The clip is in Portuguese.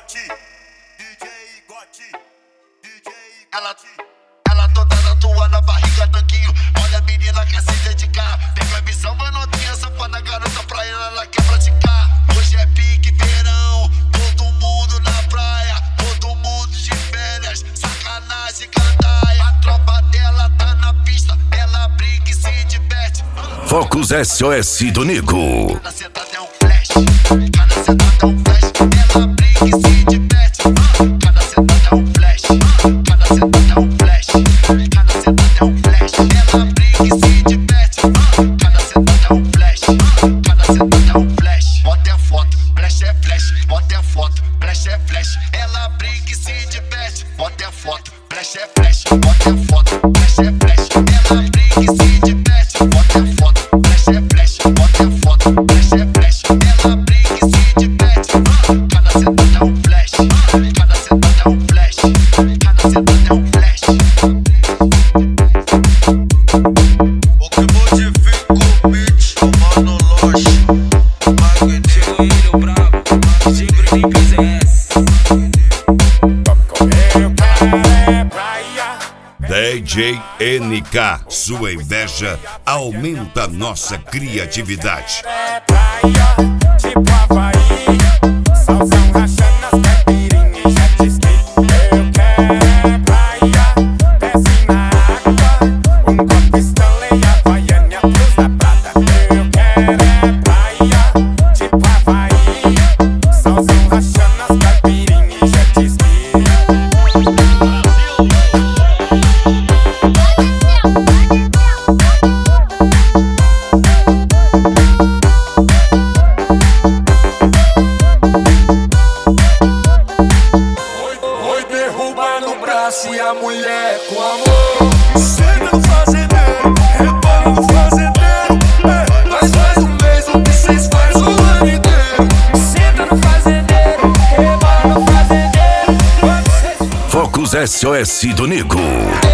Ela toda na tua, na barriga, tanquinho. Olha a menina quer se dedicar. Pega a missão, mas não tem essa fã da garota pra ela quer praticar. Hoje é pique verão, todo mundo na praia, todo mundo de férias, sacanagem, gandaia. A tropa dela tá na pista, ela brinca e se diverte. Focus SOS do Nico. Cada sentada é um flash, cada sentada é um flash. Ela brinca e se diverte. Cada sentada é um flash, cada sentada é um flash. Cada sentada é um flash. Ela brinca e se diverte. Cada sentada é um flash, cada sentada é um flash. Bota é foto, flash é flash. Bota é foto, flash é flash. Ela brinca e se diverte. Bota é foto, flash é flash. Bota é foto, flash é flash. Ela brinca e se diverte. Bota é foto, flash é flash. Bota é foto, flash é flash. Ela brinca e se diverte. Cada sentada é um flash, cada sentada é um flash. Cada sentada é um flash. O que modifica o beat, o mano loche. Magneto, Filho brabo, sempre tem PZS. DJ NK, sua inveja aumenta nossa criatividade. Tipo Havaí, solzão rachando as caipirinhas e jet ski. Eu quero praia, desce na água, copo Stanley, Havaiana, Cruz da Prata. Eu quero praia, tipo Havaí, solzão rachando as caipirinhas e jet ski. e a mulher com amor. Senta no fazendeiro, rebola no fazendeiro. Nós faz um mês o que cês faz o ano inteiro. Senta no fazendeiro, rebola no fazendeiro. Focus SOS do Nico.